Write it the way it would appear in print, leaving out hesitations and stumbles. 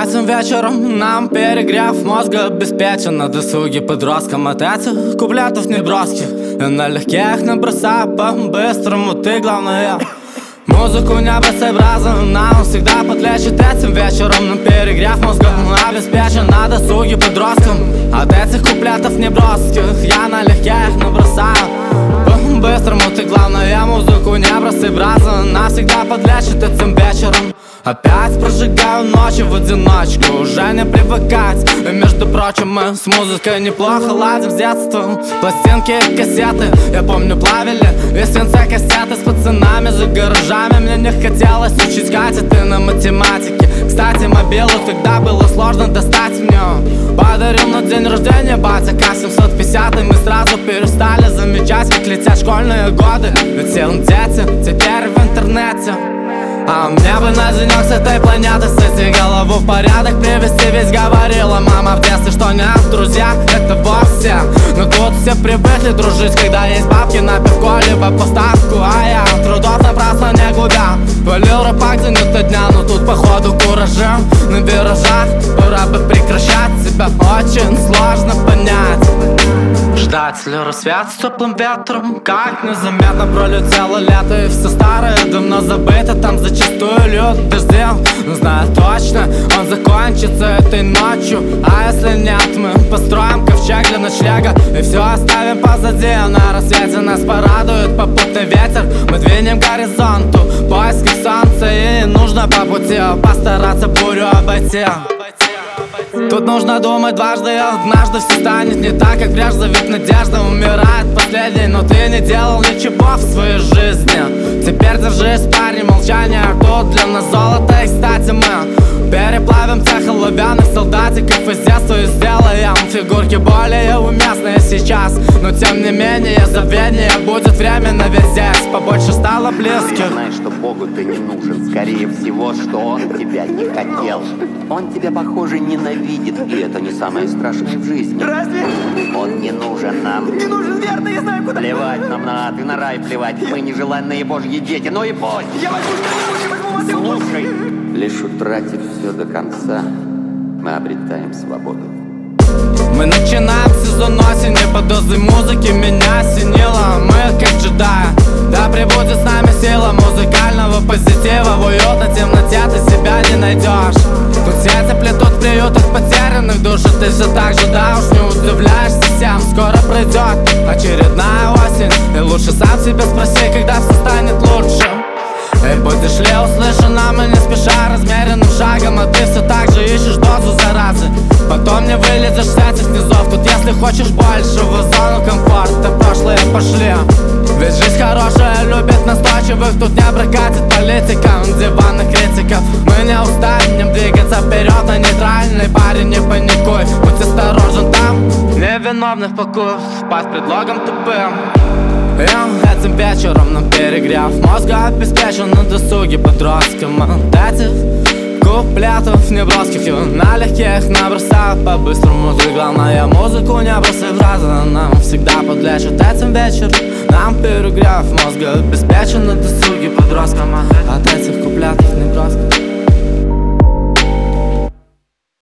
Этим вечером нам перегрев мозга обеспечен на досуге подросткам от этих куплетов неброских. И налегке их набросаю по-быстрому, ты главное. Музыку небесообразен, нам всегда подлечит. Этим вечером нам перегрев мозга обеспечен на досуге подросткам от этих куплетов неброских. Я налегке их набросаю по-быстрому, ты главное. Музыку небесообразен, нас всегда подлечит. Этим вечером опять прожигаю ночи в одиночку, уже не привыкать. И между прочим, мы с музыкой неплохо ладим с детства. Пластинки и кассеты, я помню, плавили и свинца кассеты с пацанами за гаражами. Мне не хотелось учить кассеты на математике. Кстати, мобилу тогда было сложно достать мне. Подарил на день рождения батя К-750, и мы сразу перестали замечать, как летят школьные годы. Ведь все дети теперь в интернете. А мне бы на денек с этой планеты, с этой голову в порядок привести. Ведь говорила мама в детстве, что нет, друзья, это вовсе. Но тут все привыкли дружить, когда есть бабки на пивко либо поставку. А я трудов напрасно не губя, валил рэпак за минуты дня. Но тут походу куражи на виражах. Пора бы прекращать, себя очень сложно понять. Ждать ли рассвет с теплым ветром, как незаметно пролетело лето. И все старое давно забыто, там зачастую льют дожди. Но знаю точно, он закончится этой ночью. А если нет, мы построим ковчег для ночлега и все оставим позади. На рассвете нас порадует попутный ветер. Мы двинем к горизонту в поисках солнца. И нужно по пути постараться бурю обойти. Тут нужно думать дважды, и однажды все станет не так, как прежде. Ведь надежда умирает последней. Но ты не делал ничего в своей жизни. Теперь держись, парень, молчание тут для нас золото. И кстати, мы переплавим тех оловянных солдатиков из детства и сделаем фигурки более уместные сейчас. Но тем не менее, забвение будет временно, ведь здесь побольше стало близких. Знаешь, что Богу ты не нужен, скорее всего, что Он тебя не хотел. Он тебя, похоже, ненавидит, и это не самое страшное в жизни. Разве? Он не нужен нам. Не нужен, верно, я знаю куда. Плевать нам на ад и на рай плевать. Мы нежеланные Божьи дети, но и пусть. Я возьму что-нибудь, возьму вас. Слушай, лишь утратив все до конца, мы обретаем свободу. Мы начинаем сезон осени под дозой музыки. Меня осенило, мы как джедаи. Да пребудет с нами сила музыкального позитива. В уютной темноте ты себя не найдешь. Тут сети плетут в приютах потерянных душ. И ты все так же, да уж не удивляешься всем. Скоро пройдет очередная осень, и лучше сам себя спроси, когда все станет лучше. И будешь ли услышан, мы не спеша, размеренным шагом. А ты все так же ищешь дозу заразы. Потом не вылезешь с этих низов. Тут если хочешь большего, зону комфорта прошлое пошли. Ведь жизнь хорошая любит настойчивых. Тут не прокатит политика диванных критиков. Мы не устанем двигаться вперед на нейтральный. Парень, не паникуй, будь осторожен там. Невиновных покоев под предлогом тупым. Этим вечером нам перегрев мозга обеспечен на досуге подросткам от этих куплетов неброских. И налегке их набросаю по-быстрому. Ты главное, музыку не бросай в раз. Она нам всегда подлечит. Этим вечером нам перегрев мозга обеспечен на досуге подросткам от этих куплетов неброских.